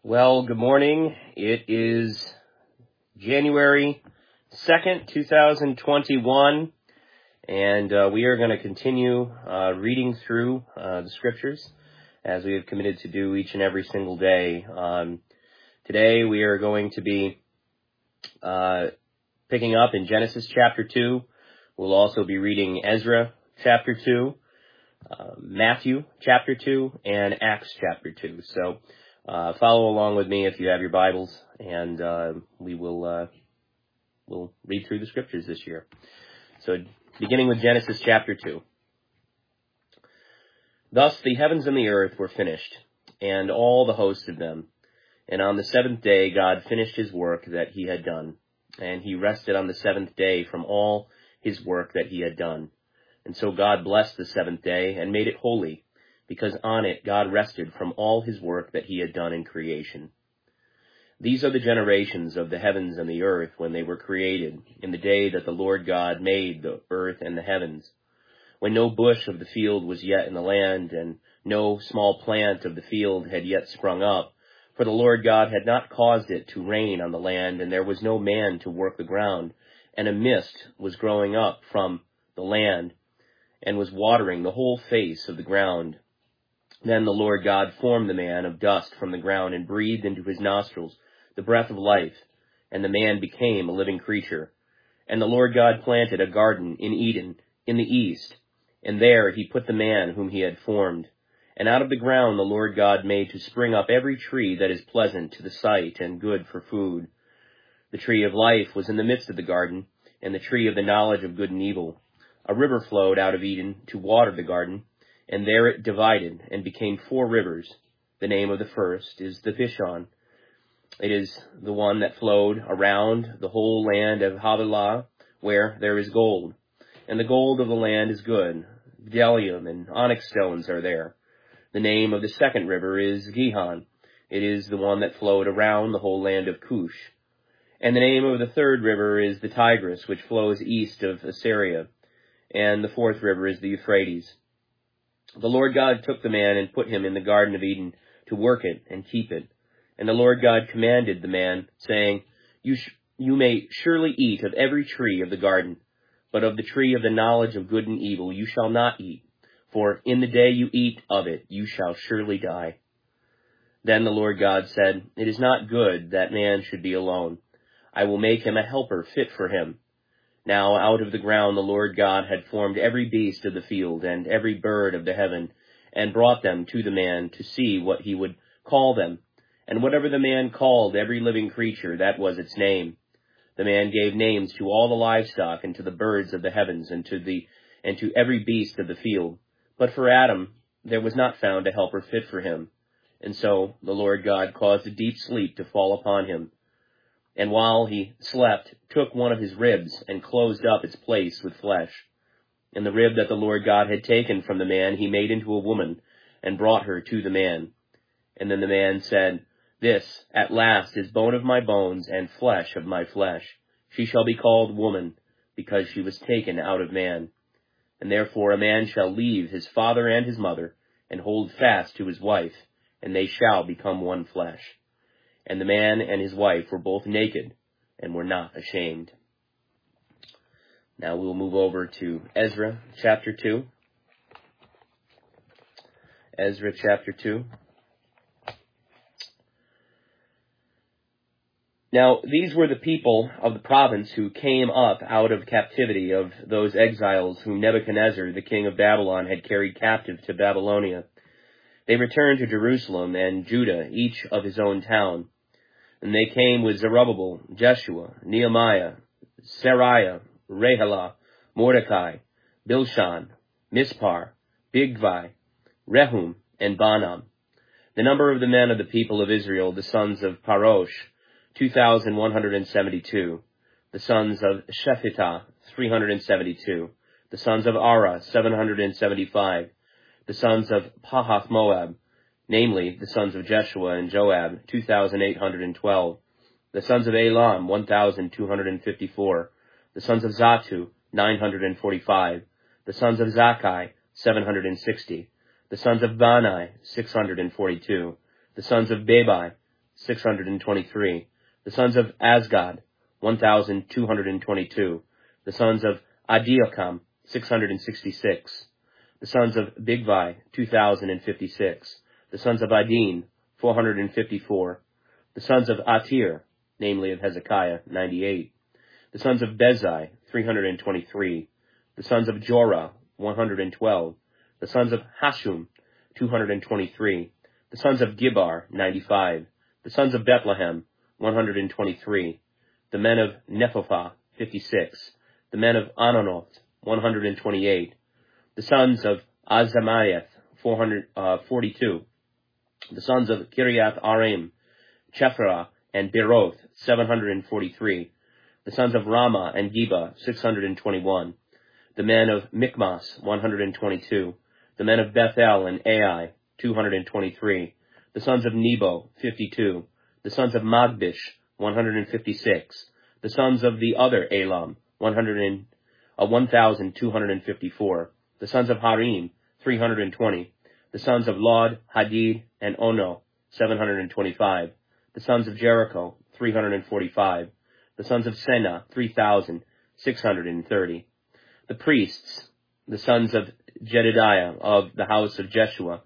Well, good morning. It is January 2nd, 2021, and we are going to continue reading through the scriptures as we have committed to do each and every single day. Today we are going to be picking up in Genesis chapter 2. We'll also be reading Ezra chapter 2, Matthew chapter 2, and Acts chapter 2. So follow along with me if you have your Bibles, and we'll read through the scriptures this year. So beginning with Genesis chapter 2. Thus the heavens and the earth were finished, and all the hosts of them. And on the seventh day God finished his work that he had done, and he rested on the seventh day from all his work that he had done. And so God blessed the seventh day and made it holy, because on it God rested from all his work that he had done in creation. These are the generations of the heavens and the earth when they were created, in the day that the Lord God made the earth and the heavens, when no bush of the field was yet in the land, and no small plant of the field had yet sprung up, for the Lord God had not caused it to rain on the land, and there was no man to work the ground, and a mist was growing up from the land, and was watering the whole face of the ground. Then the Lord God formed the man of dust from the ground and breathed into his nostrils the breath of life, and the man became a living creature. And the Lord God planted a garden in Eden in the east, and there he put the man whom he had formed. And out of the ground the Lord God made to spring up every tree that is pleasant to the sight and good for food. The tree of life was in the midst of the garden, and the tree of the knowledge of good and evil. A river flowed out of Eden to water the garden, and there it divided and became 4 rivers. The name of the first is the Pishon. It is the one that flowed around the whole land of Havilah, where there is gold. And the gold of the land is good. Bdellium and onyx stones are there. The name of the second river is Gihon. It is the one that flowed around the whole land of Cush. And the name of the third river is the Tigris, which flows east of Assyria. And the fourth river is the Euphrates. The Lord God took the man and put him in the Garden of Eden to work it and keep it. And the Lord God commanded the man, saying, You may surely eat of every tree of the garden, but of the tree of the knowledge of good and evil you shall not eat, for in the day you eat of it you shall surely die. Then the Lord God said, It is not good that man should be alone. I will make him a helper fit for him. Now out of the ground the Lord God had formed every beast of the field and every bird of the heaven, and brought them to the man to see what he would call them. And whatever the man called every living creature, that was its name. The man gave names to all the livestock, and to the birds of the heavens, and to every beast of the field. But for Adam there was not found a helper fit for him. And so the Lord God caused a deep sleep to fall upon him. And while he slept, took one of his ribs, and closed up its place with flesh. And the rib that the Lord God had taken from the man he made into a woman, and brought her to the man. And then the man said, This at last is bone of my bones, and flesh of my flesh. She shall be called woman, because she was taken out of man. And therefore a man shall leave his father and his mother, and hold fast to his wife, and they shall become one flesh. And the man and his wife were both naked, and were not ashamed. Now we'll move over to Ezra chapter 2. Ezra chapter 2. Now these were the people of the province who came up out of captivity of those exiles whom Nebuchadnezzar, the king of Babylon, had carried captive to Babylonia. They returned to Jerusalem and Judah, each of his own town. And they came with Zerubbabel, Jeshua, Nehemiah, Seraiah, Rehalah, Mordecai, Bilshan, Mispar, Bigvai, Rehum, and Banam. The number of the men of the people of Israel, the sons of Parosh, 2,172. The sons of Shephitah, 372. The sons of Ara, 775. The sons of Pahath Moab, namely the sons of Jeshua and Joab, 2,812. The sons of Elam, 1,254. The sons of Zatu, 945. The sons of Zakkai, 760. The sons of Bani, 642. The sons of Bebai, 623. The sons of Azgad, 1,222. The sons of Adiakam, 666. The sons of Bigvai, 2,056. The sons of Adin, 454. The sons of Atir, namely of Hezekiah, 98. The sons of Bezai, 323. The sons of Jorah, 112. The sons of Hashum, 223. The sons of Gibbar, 95. The sons of Bethlehem, 123. The men of Nephophah, 56. The men of Ananoth, 128. The sons of Azamayath, 42. The sons of Kiriath Arim, Chephra, and Beroth, 743. The sons of Ramah and Geba, 621. The men of Michmas, 122. The men of Bethel and Ai, 223. The sons of Nebo, 52. The sons of Magbish, 156. The sons of the other Elam, 1,254. The sons of Harim, 320. The sons of Lod, Hadid, and Ono, 725. The sons of Jericho, 345. The sons of Senah, 3,630. The priests, the sons of Jedidiah of the house of Jeshua,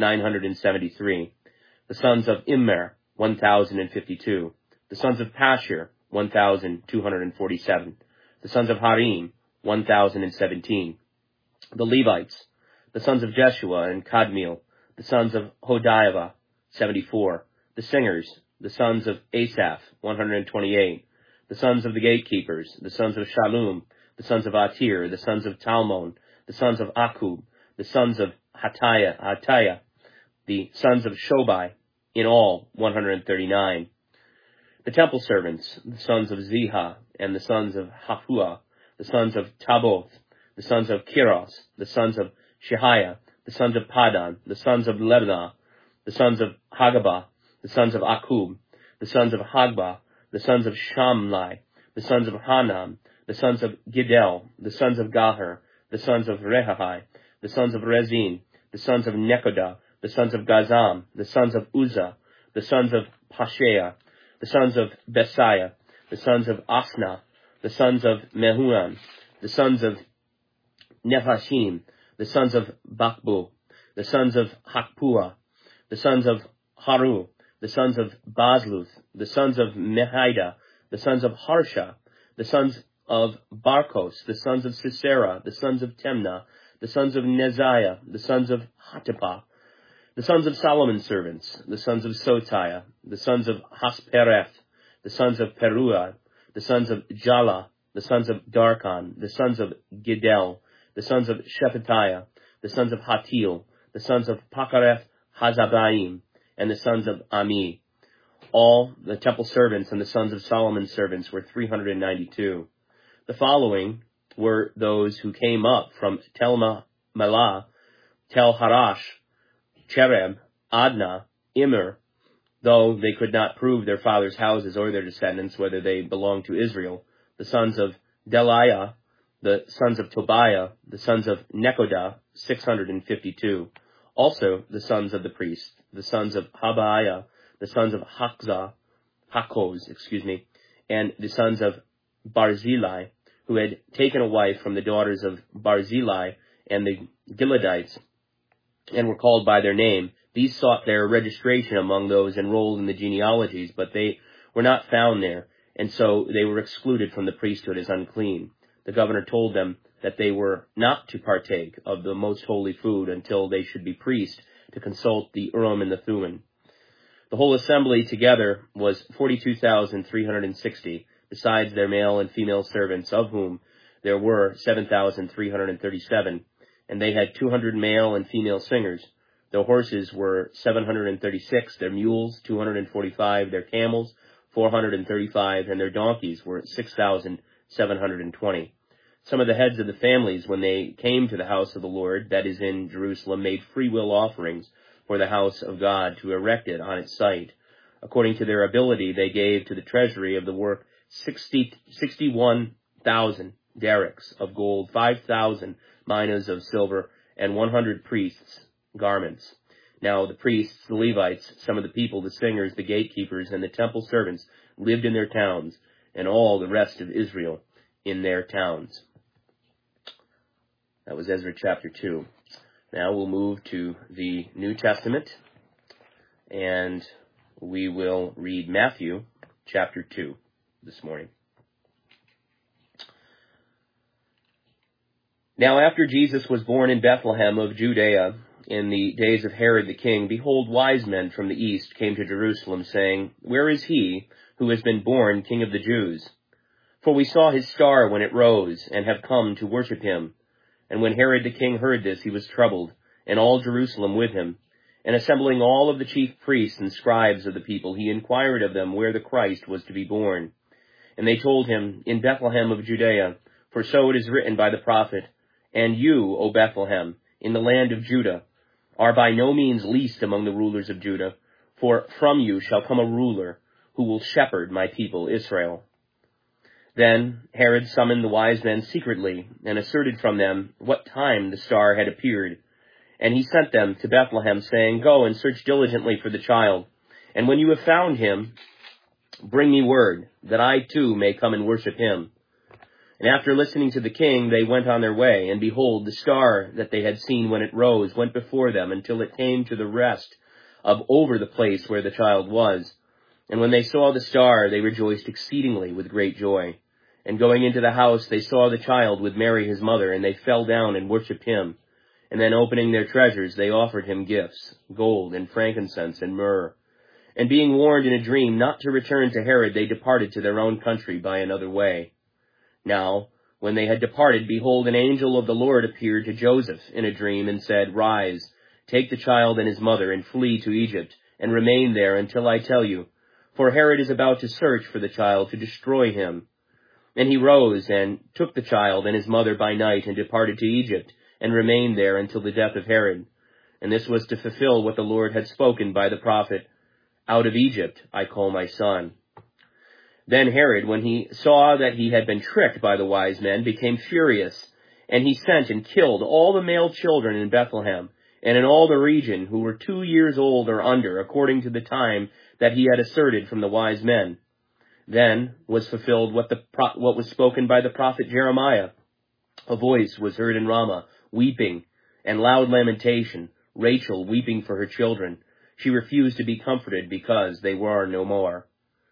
973. The sons of Immer, 1,052. The sons of Pashur, 1,247. The sons of Harim, 1,017. The Levites, the sons of Jeshua and Kadmiel, the sons of Hodiah, 74. The singers, the sons of Asaph, 128. The sons of the gatekeepers, the sons of Shallum, the sons of Atir, the sons of Talmon, the sons of Akub, the sons of Hattiah, the sons of Shobai, in all 139. The temple servants, the sons of Ziha, and the sons of Hafua, the sons of Taboth, the sons of Kiros, the sons of Shehiah, the sons of Padan, the sons of Lebnah, the sons of Hagabah, the sons of Akub, the sons of Hagbah, the sons of Shamlai, the sons of Hanam, the sons of Gidel, the sons of Gahar, the sons of Rehai, the sons of Rezin, the sons of Nekodah, the sons of Gazam, the sons of Uzzah, the sons of Pasheah, the sons of Besiah, the sons of Asna, the sons of Mehuam, the sons of Nephashim, the sons of Bakbu, the sons of Hakpua, the sons of Haru, the sons of Bazluth, the sons of Mehida, the sons of Harsha, the sons of Barkos, the sons of Sisera, the sons of Temnah, the sons of Neziah, the sons of Hatipah, the sons of Solomon's servants, the sons of Sotiah, the sons of Haspereth, the sons of Peruah, the sons of Jala, the sons of Darkon, the sons of Gidel, the sons of Shephatiah, the sons of Hatil, the sons of Pakareth Hazabaim, and the sons of Ami. All the temple servants and the sons of Solomon's servants were 392. The following were those who came up from Tel Melah, Tel Harash, Chereb, Adnah, Immer, though they could not prove their fathers' houses or their descendants, whether they belonged to Israel, the sons of Deliah, the sons of Tobiah, the sons of Nekodah, 652. Also the sons of the priests, the sons of Habaiah, the sons of Hakkoz, and the sons of Barzillai, who had taken a wife from the daughters of Barzillai and the Gileadites, and were called by their name. These sought their registration among those enrolled in the genealogies, but they were not found there, and so they were excluded from the priesthood as unclean. The governor told them that they were not to partake of the most holy food until they should be priests to consult the Urim and the Thummim. The whole assembly together was 42,360, besides their male and female servants, of whom there were 7,337, and they had 200 male and female singers. Their horses were 736, their mules 245, their camels 435, and their donkeys were 6,720. Some of the heads of the families, when they came to the house of the Lord, that is in Jerusalem, made freewill offerings for the house of God to erect it on its site. According to their ability, they gave to the treasury of the work 61,000 derricks of gold, 5,000 minas of silver, and 100 priests' garments. Now the priests, the Levites, some of the people, the singers, the gatekeepers, and the temple servants lived in their towns, and all the rest of Israel in their towns. That was Ezra chapter 2. Now we'll move to the New Testament, and we will read Matthew chapter 2 this morning. Now after Jesus was born in Bethlehem of Judea, in the days of Herod the king, behold, wise men from the east came to Jerusalem, saying, Where is he who has been born King of the Jews? For we saw his star when it rose, and have come to worship him. And when Herod the king heard this, he was troubled, and all Jerusalem with him. And assembling all of the chief priests and scribes of the people, he inquired of them where the Christ was to be born. And they told him, In Bethlehem of Judea, for so it is written by the prophet, And you, O Bethlehem, in the land of Judah, are by no means least among the rulers of Judah, for from you shall come a ruler who will shepherd my people Israel. Then Herod summoned the wise men secretly, and asserted from them what time the star had appeared. And he sent them to Bethlehem, saying, Go and search diligently for the child, and when you have found him, bring me word, that I too may come and worship him. And after listening to the king, they went on their way, and behold, the star that they had seen when it rose went before them until it came to the rest of over the place where the child was. And when they saw the star, they rejoiced exceedingly with great joy. And going into the house, they saw the child with Mary his mother, and they fell down and worshipped him. And then opening their treasures, they offered him gifts, gold and frankincense and myrrh. And being warned in a dream not to return to Herod, they departed to their own country by another way. Now, when they had departed, behold, an angel of the Lord appeared to Joseph in a dream, and said, Rise, take the child and his mother, and flee to Egypt, and remain there until I tell you. For Herod is about to search for the child to destroy him. And he rose and took the child and his mother by night and departed to Egypt, and remained there until the death of Herod. And this was to fulfill what the Lord had spoken by the prophet, Out of Egypt I call my son. Then Herod, when he saw that he had been tricked by the wise men, became furious, and he sent and killed all the male children in Bethlehem and in all the region who were 2 years old or under, according to the time that he had asserted from the wise men. Then was fulfilled what was spoken by the prophet Jeremiah. A voice was heard in Ramah, weeping, and loud lamentation, Rachel weeping for her children. She refused to be comforted because they were no more.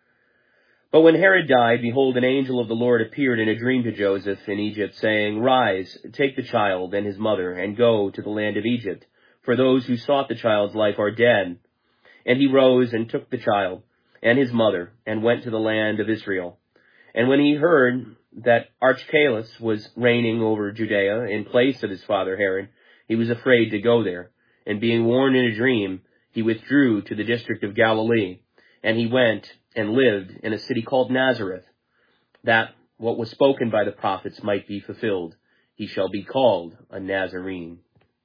But when Herod died, behold, an angel of the Lord appeared in a dream to Joseph in Egypt, saying, Rise, take the child and his mother, and go to the land of Egypt, for those who sought the child's life are dead. And he rose and took the child and his mother, and went to the land of Israel. And when he heard that Archelaus was reigning over Judea in place of his father Herod, he was afraid to go there. And being warned in a dream, he withdrew to the district of Galilee. And he went and lived in a city called Nazareth, that what was spoken by the prophets might be fulfilled. He shall be called a Nazarene.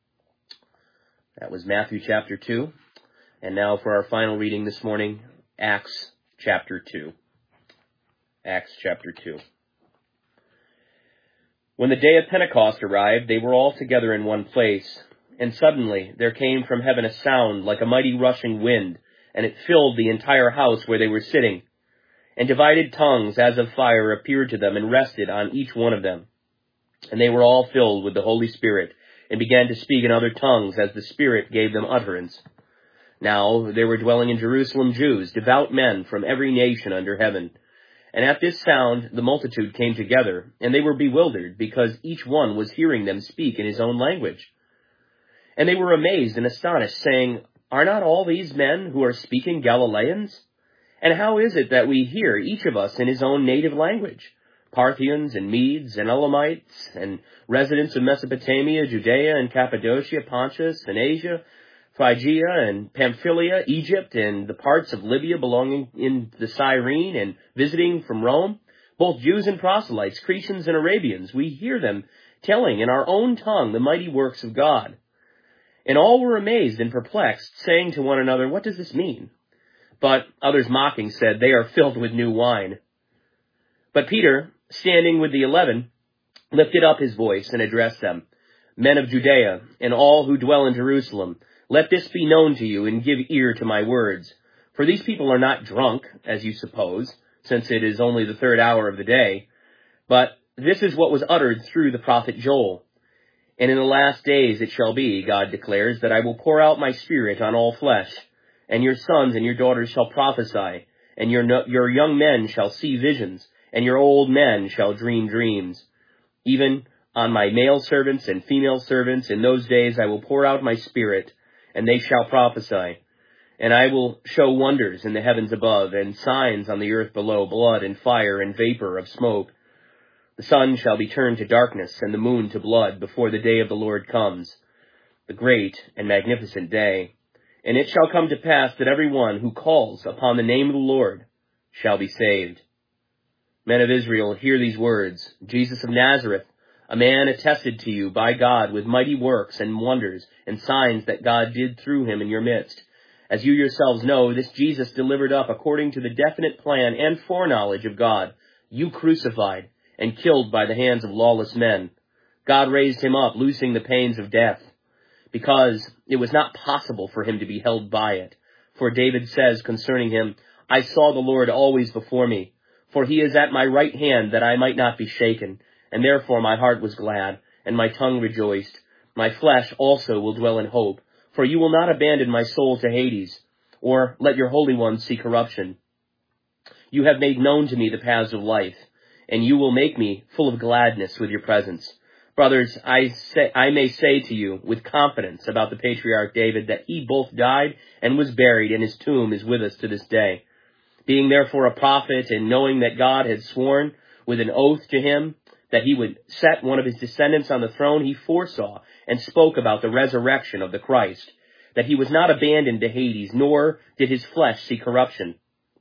That was Matthew chapter 2. And now for our final reading this morning, Acts chapter 2. Acts chapter 2. When the day of Pentecost arrived, they were all together in one place. And suddenly there came from heaven a sound like a mighty rushing wind, and it filled the entire house where they were sitting. And divided tongues as of fire appeared to them and rested on each one of them. And they were all filled with the Holy Spirit, and began to speak in other tongues as the Spirit gave them utterance. Now there were dwelling in Jerusalem Jews, devout men from every nation under heaven. And at this sound the multitude came together, and they were bewildered, because each one was hearing them speak in his own language. And they were amazed and astonished, saying, Are not all these men who are speaking Galileans? And how is it that we hear each of us in his own native language? Parthians and Medes and Elamites and residents of Mesopotamia, Judea and Cappadocia, Pontus and Asia, Phrygia and Pamphylia, Egypt and the parts of Libya belonging in the Cyrene, and visiting from Rome, both Jews and proselytes, Cretans and Arabians, we hear them telling in our own tongue the mighty works of God. And all were amazed and perplexed, saying to one another, What does this mean? But others mocking said, They are filled with new wine. But Peter, standing with the 11, lifted up his voice and addressed them, Men of Judea, and all who dwell in Jerusalem, Let this be known to you, and give ear to my words. For these people are not drunk, as you suppose, since it is only the 3rd hour of the day. But this is what was uttered through the prophet Joel. And in the last days it shall be, God declares, that I will pour out my Spirit on all flesh, and your sons and your daughters shall prophesy, and your young men shall see visions, and your old men shall dream dreams. Even on my male servants and female servants in those days I will pour out my Spirit, and they shall prophesy. And I will show wonders in the heavens above, and signs on the earth below, blood and fire and vapor of smoke. The sun shall be turned to darkness, and the moon to blood, before the day of the Lord comes, the great and magnificent day. And it shall come to pass that every one who calls upon the name of the Lord shall be saved. Men of Israel, hear these words. Jesus of Nazareth, a man attested to you by God with mighty works and wonders and signs that God did through him in your midst. As you yourselves know, this Jesus delivered up according to the definite plan and foreknowledge of God, you crucified and killed by the hands of lawless men. God raised him up, loosing the pains of death, because it was not possible for him to be held by it. For David says concerning him, I saw the Lord always before me, for he is at my right hand that I might not be shaken. And therefore my heart was glad, and my tongue rejoiced. My flesh also will dwell in hope, for you will not abandon my soul to Hades, or let your Holy One see corruption. You have made known to me the paths of life, and you will make me full of gladness with your presence. Brothers, I may say to you with confidence about the patriarch David that he both died and was buried, and his tomb is with us to this day. Being therefore a prophet, and knowing that God had sworn with an oath to him that he would set one of his descendants on the throne, he foresaw and spoke about the resurrection of the Christ, that he was not abandoned to Hades, nor did his flesh see corruption.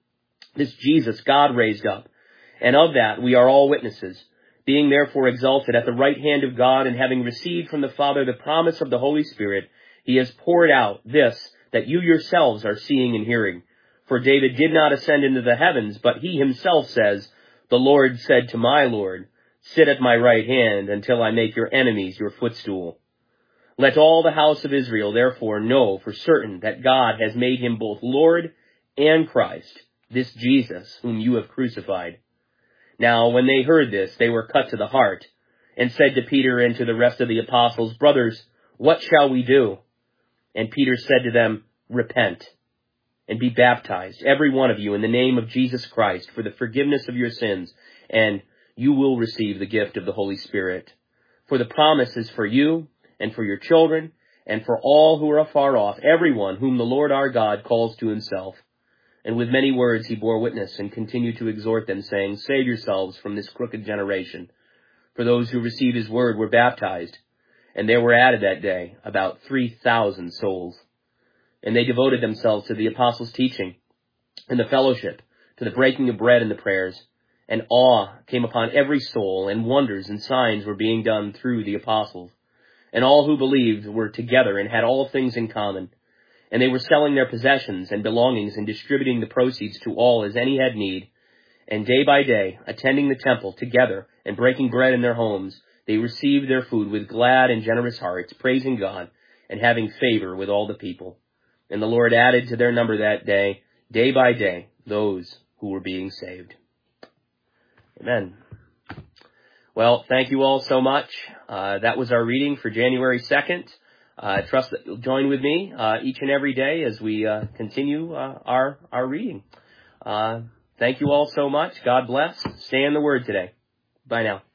This Jesus God raised up, and of that we are all witnesses. Being therefore exalted at the right hand of God, and having received from the Father the promise of the Holy Spirit, he has poured out this that you yourselves are seeing and hearing. For David did not ascend into the heavens, but he himself says, the Lord said to my Lord, sit at my right hand until I make your enemies your footstool. Let all the house of Israel therefore know for certain that God has made him both Lord and Christ, this Jesus whom you have crucified. Now when they heard this, they were cut to the heart, and said to Peter and to the rest of the apostles, Brothers, what shall we do? And Peter said to them, Repent, and be baptized, every one of you, in the name of Jesus Christ, for the forgiveness of your sins, and you will receive the gift of the Holy Spirit. For the promise is for you, and for your children, and for all who are afar off, everyone whom the Lord our God calls to himself. And with many words he bore witness, and continued to exhort them, saying, Save yourselves from this crooked generation. For those who received his word were baptized, and there were added that day about 3,000 souls. And they devoted themselves to the apostles' teaching, and the fellowship, to the breaking of bread and the prayers. And awe came upon every soul, and wonders and signs were being done through the apostles. And all who believed were together and had all things in common. And they were selling their possessions and belongings and distributing the proceeds to all as any had need. And day by day, attending the temple together and breaking bread in their homes, they received their food with glad and generous hearts, praising God and having favor with all the people. And the Lord added to their number that day by day, those who were being saved. Amen. Well, thank you all so much. That was our reading for January 2nd. I trust that you'll join with me each and every day as we continue our reading. Thank you all so much. God bless. Stay in the Word today. Bye now.